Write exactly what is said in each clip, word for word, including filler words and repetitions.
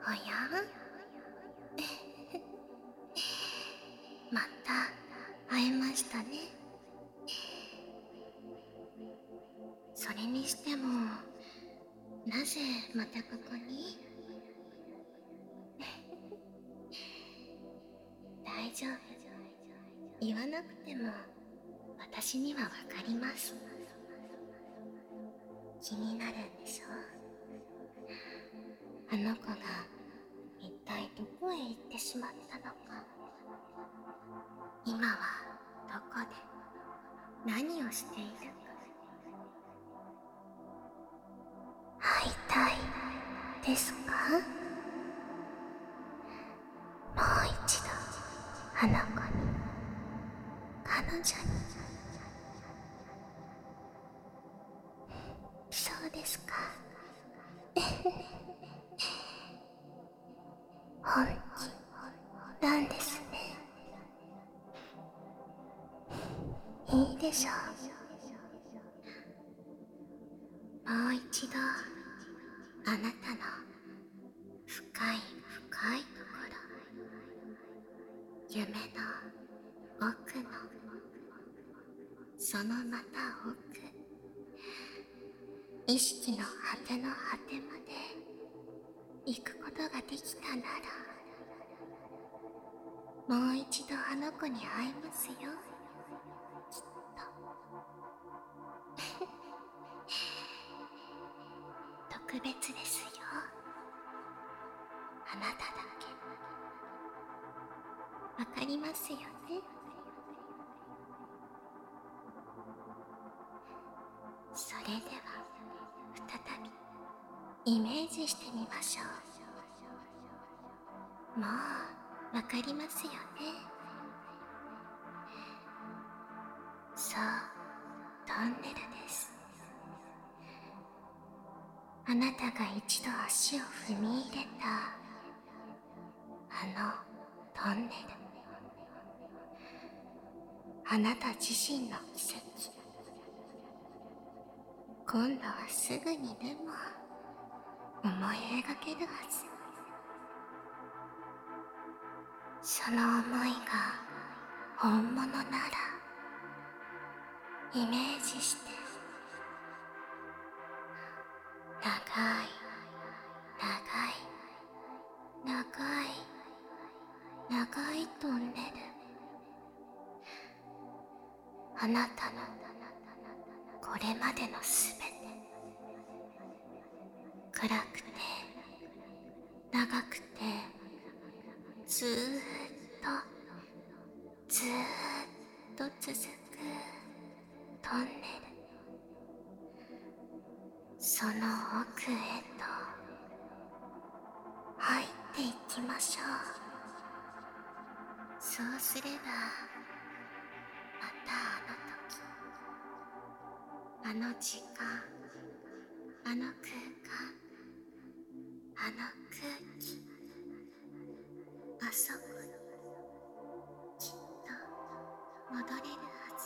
おやまた会えましたね。それにしても、なぜまたここに？大丈夫。言わなくても私にはわかります。気になるんでしょ？あの子が一体どこへ行ってしまったのか。今はどこで何をしているか。会いたいですか？もう一度あの子に、彼女に。そうですか。本気なんですね。いいでしょう。もう一度あなたの深い深いところ、夢の奥のそのまた奥、意識の果ての果てまで行くことができたなら、もう一度あの子に会えますよ、きっと。特別ですよ、あなただけ。わかりますよね？それでは再びイメージしてみましょう。もうわかりますよね？そう、トンネルです。あなたが一度足を踏み入れたあのトンネル、あなた自身の奇跡。今度はすぐにでも思い描けるはず。その思いが本物なら、イメージして、長い長い長い長いトンネル、あなたのこれまでのすべて、暗くて長くてずーっとずーっと続くトンネル、その奥へと入っていきましょう。そうすればまたあの時、あの時間、あの空間、あの空気、あそこにきっと戻れるはず。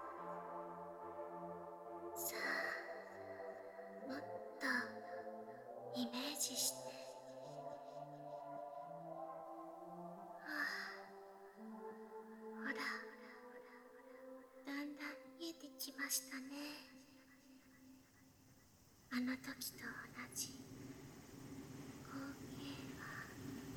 さあ、もっとイメージして。はあ、ほら、だんだん見えてきましたね。あの時と同じ光景は。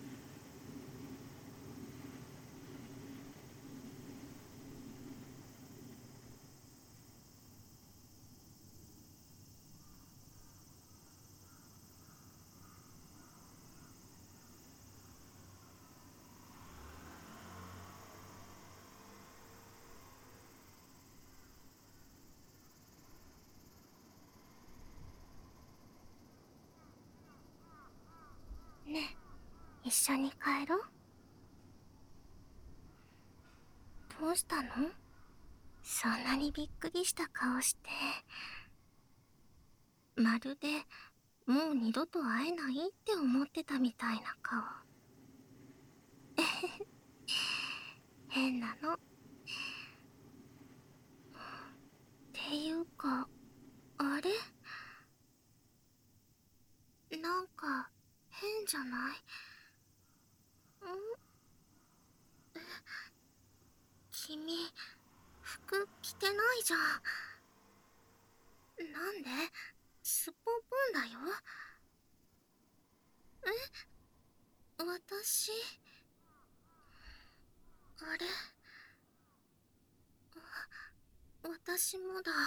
ねえ、一緒に帰ろう。どうしたの？そんなにびっくりした顔して。まるでもう二度と会えないって思ってたみたいな顔。変なの。っていうか、あれ？なんか変じゃない？ 着てないじゃん。なんで？すっぽんぽんだよ。え？私…あれ？私もだ。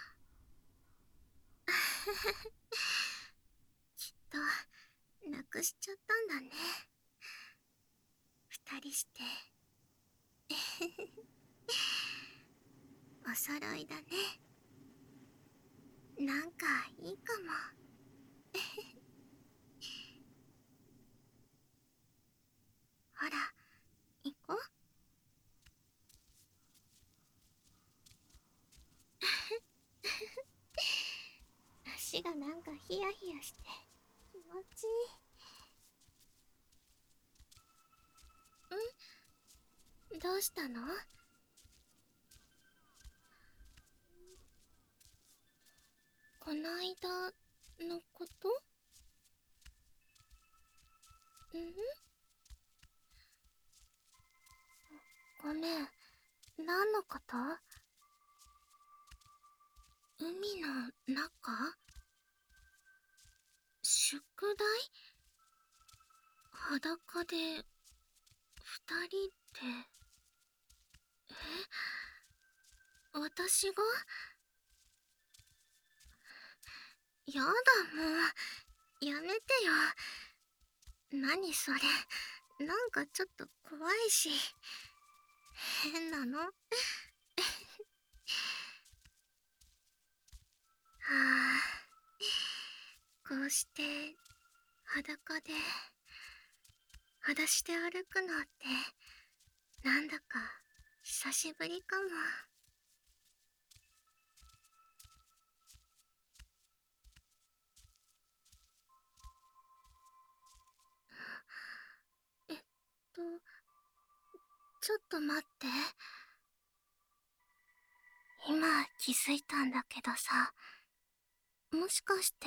きっとなくしちゃったんだね。二人してお揃いだね。なんかいいかも。ほら、行こう。足がなんかヒヤヒヤして気持ちいい。ん？どうしたの？こないだのこと？ん？ごめん、何のこと？海の中？宿題？裸で二人って…え？私が？やだ、もうやめてよ。何それ、なんかちょっと怖いし変なの。はあ、こうして裸で裸足で歩くのってなんだか久しぶりかも。えっとちょっと待って。今気づいたんだけどさ、もしかして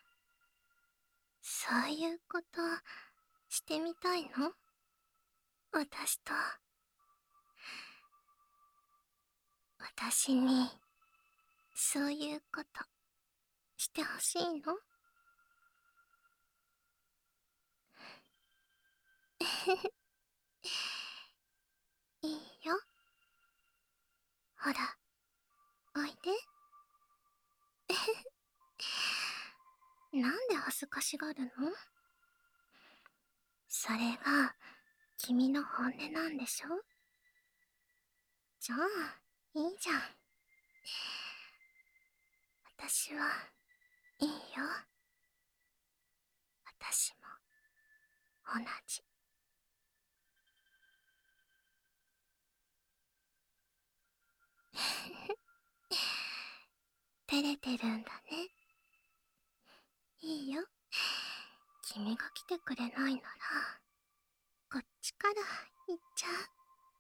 そういうことしてみたいの？私と。私にそういうことしてほしいの？いいよ。ほら、おいで。なんで恥ずかしがるの？それが君の本音なんでしょ？じゃあいいじゃん。私はいいよ。私も同じ。照れてるんだね。いいよ。君が来てくれないならこっちから行っちゃう。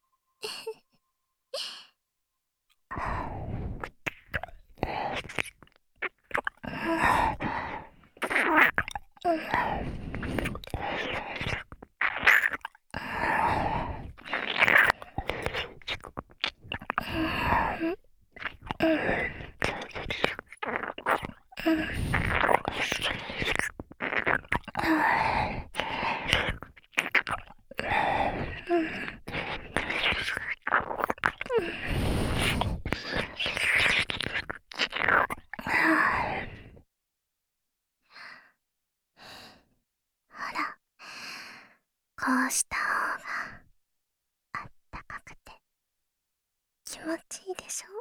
ほら、こうした方があったかくて気持ちいいでしょ？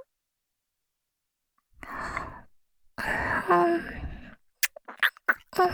うんうん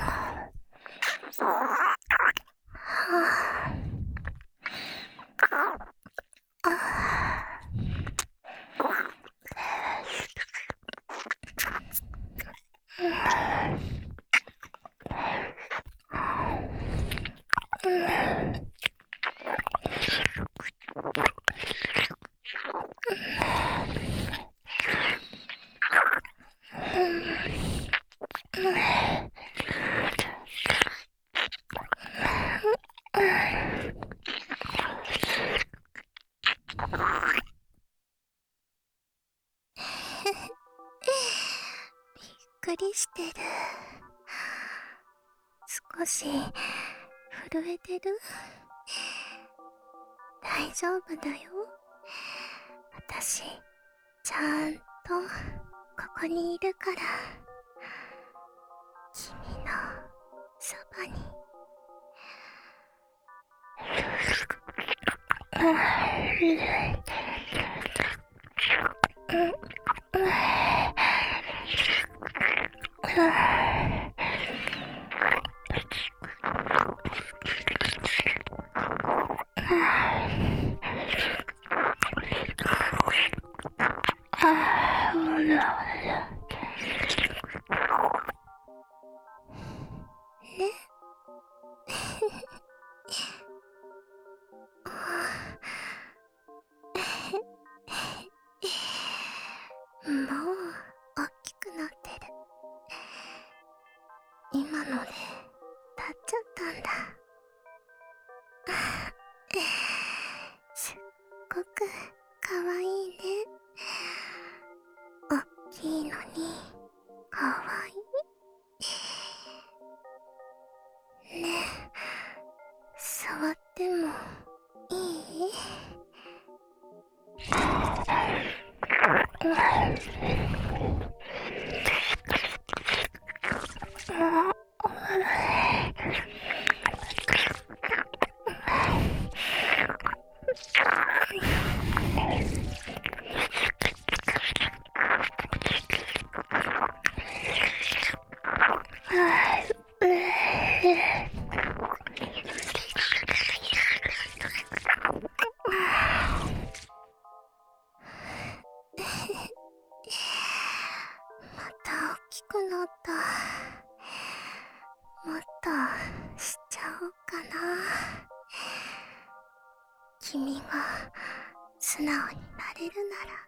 少し震えてる？大丈夫だよ。私ちゃんとここにいるから。君のそばに。もう大きくなってる。今ので立っちゃったんだ。すっごくかわいいね。おっきいのにかわいい。ねえ、触ってもいい？また大きくなった。もっとしちゃおうかな。君が素直になれるなら。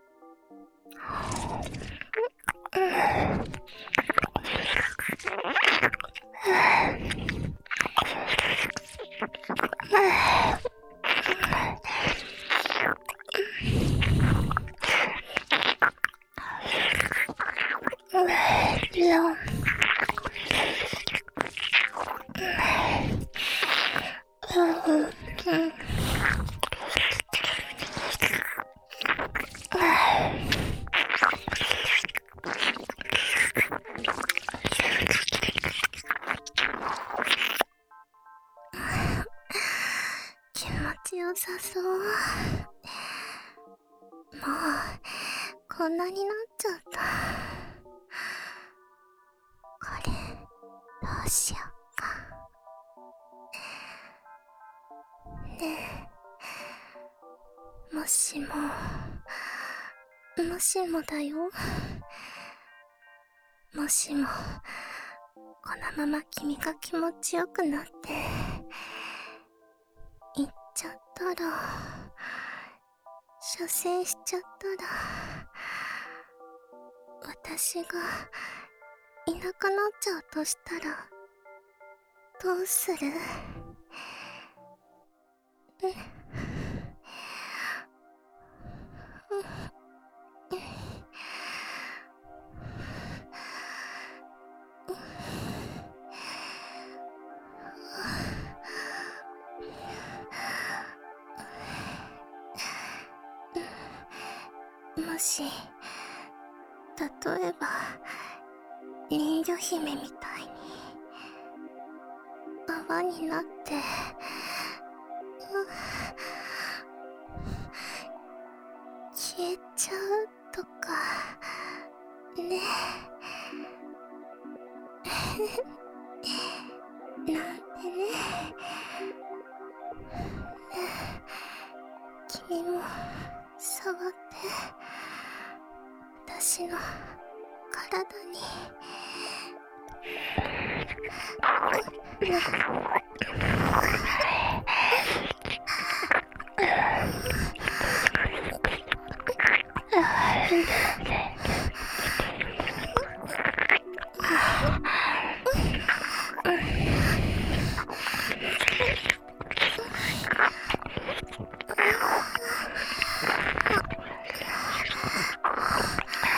気持ちよさそう。もうこんなになっちゃった。これどうしようか。ねえ、もしももしもだよ。もしもこのまま君が気持ちよくなって行っちゃったら、射精しちゃったら、私がいなくなっちゃうとしたらどうする？もし例えば人魚姫みたいに泡になって、消えちゃうとかね。なんてね。君も触って私の体に。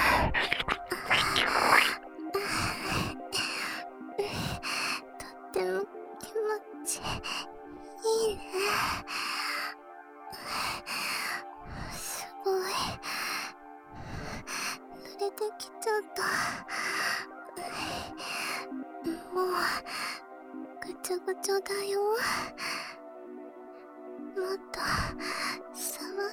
とってもょっともうぐちょぐちょだよ。もっと触って。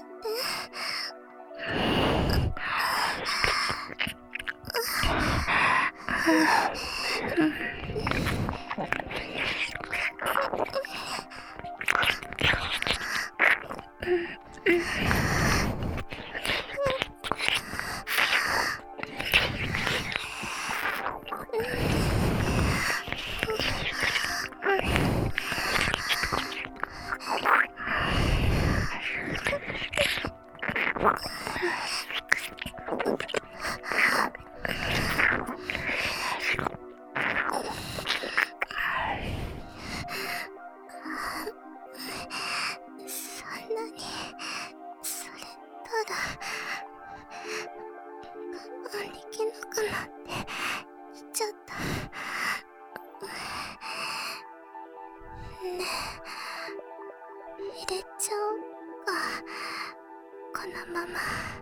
入れちゃおうか。このままもっ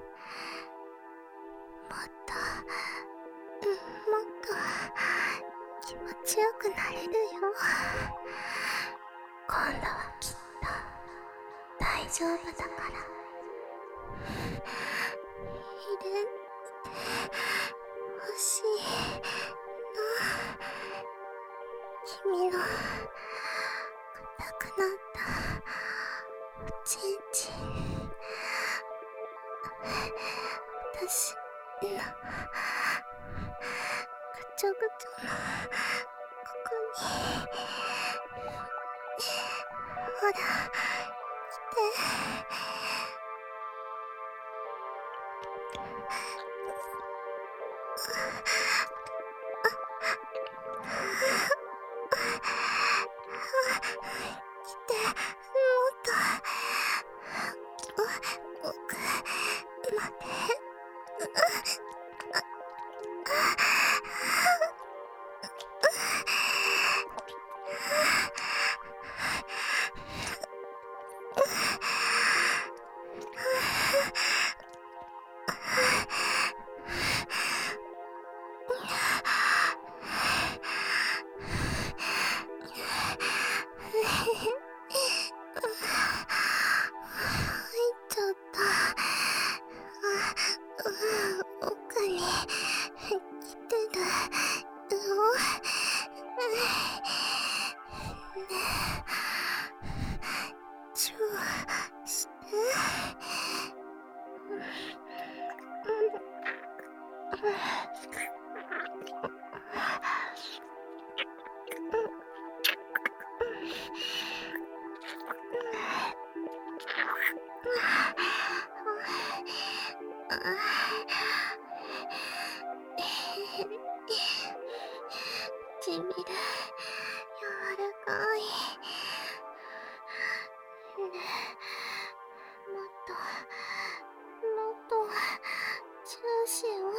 ともっと気持ちよくなれるよ。今度はきっと大丈夫だから。入れてほしいの。君の硬くなったおちんちん、私のぐちょぐちょのここにほら来て。唇柔らかいね。もっともっとジューシーを。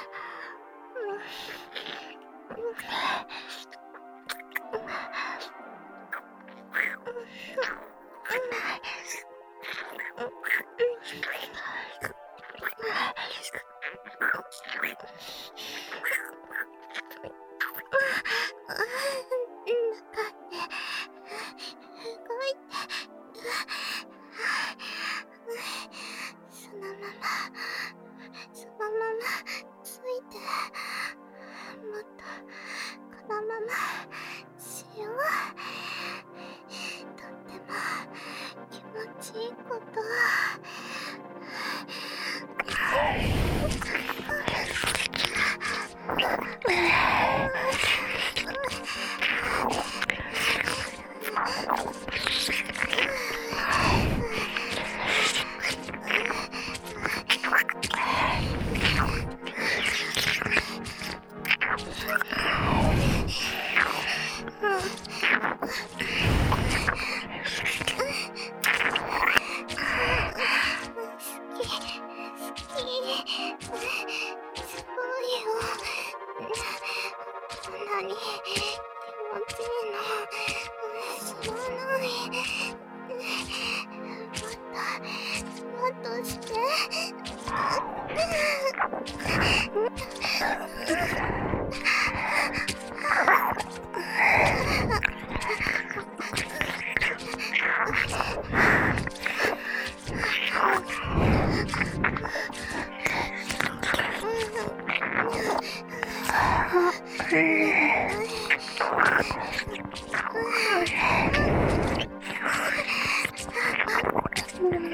そのままそのままついて、もっとこのまましよう。とっても気持ちいいこと。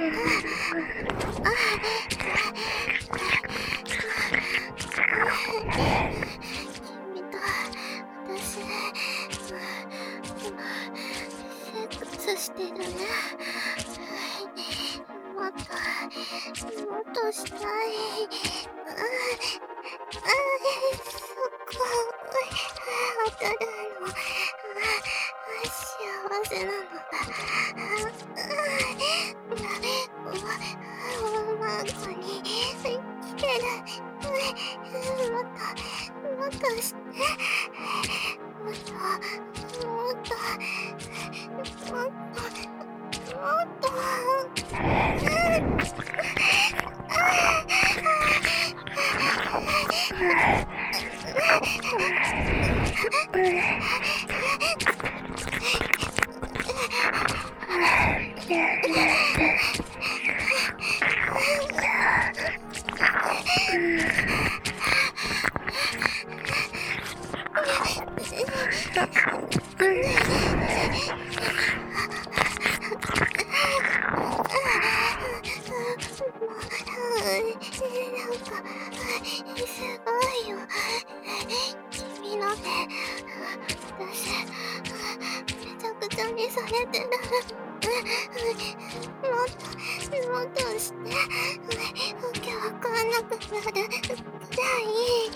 と私、今、生活してるね。もっと、もっとしたい。ああ、そこ、当たるの。あ幸せなのだ。おまんこに来てる。もっと、もっとして。もっと、もっと、もっと、もっと。なんか、すごいよ。君の手、私、めちゃくちゃにされてる。もっと、もっとして、わけわかんなくなるくらい。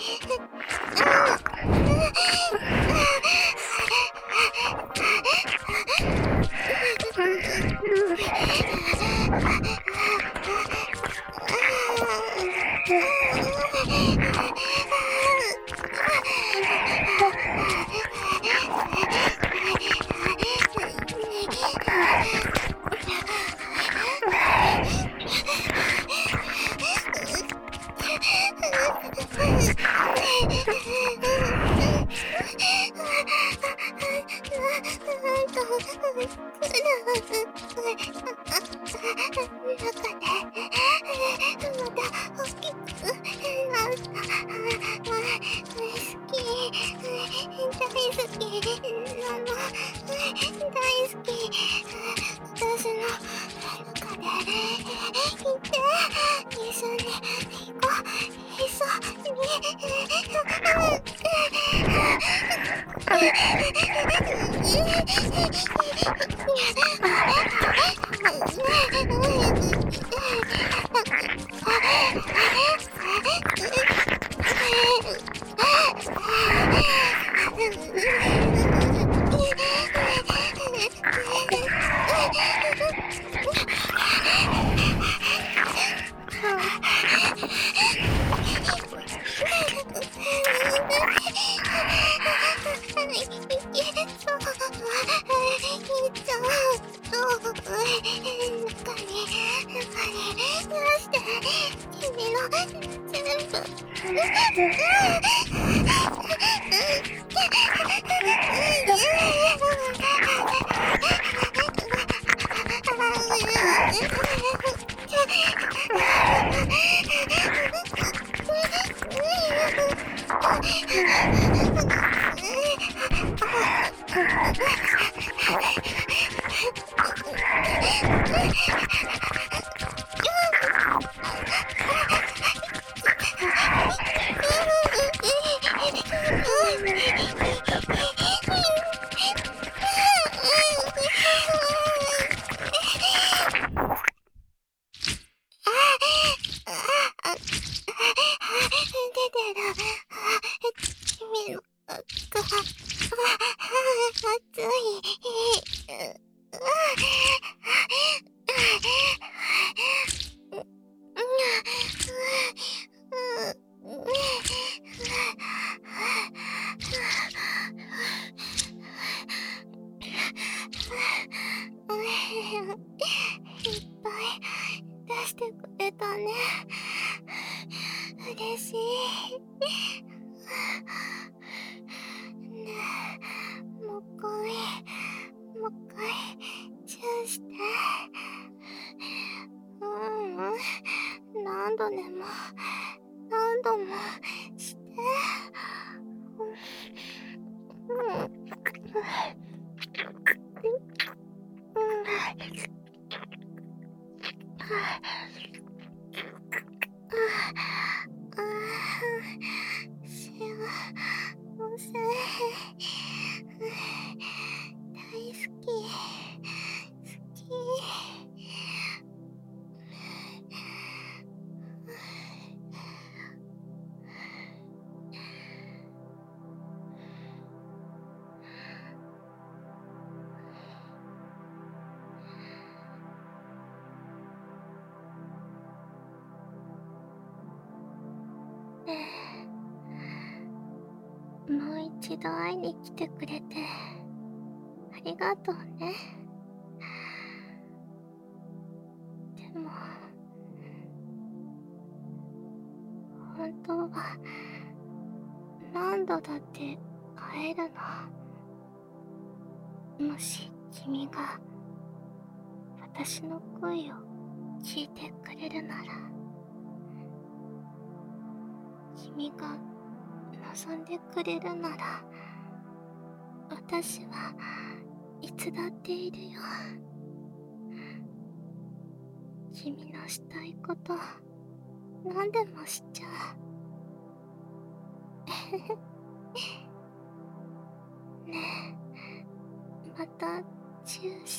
幸せ。大好き。好き。ねえ、もう一度会いに来てくれてありがとうね。でも本当は何度だって会えるの。もし君が私の声を聞いてくれるなら、君が望んでくれるなら、私はいつだっているよ。君のしたいこと何でもしちゃう。ねえ、またチューして。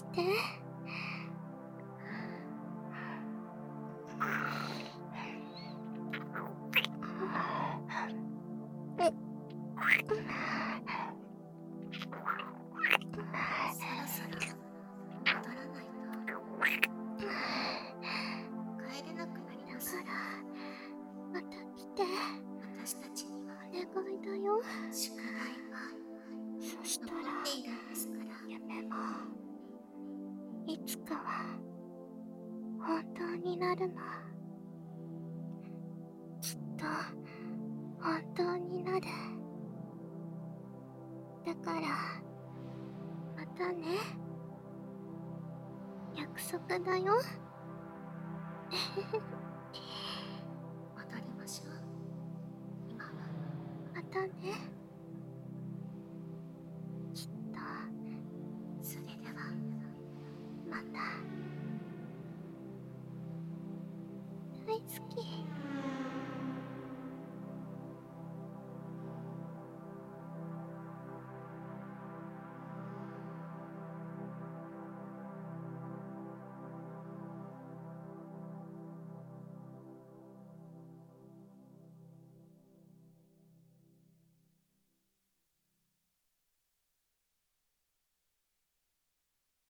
そろそろ戻らないと帰れなくなりますから、また来て。私たちにはお願いだよ。宿題がそしたら残っているんですから。夢もいつかは本当になるの。きっと本当になる。だからまたね。約束だよ。戻りましょう。今はまたね。きっとそれではまた。大好き。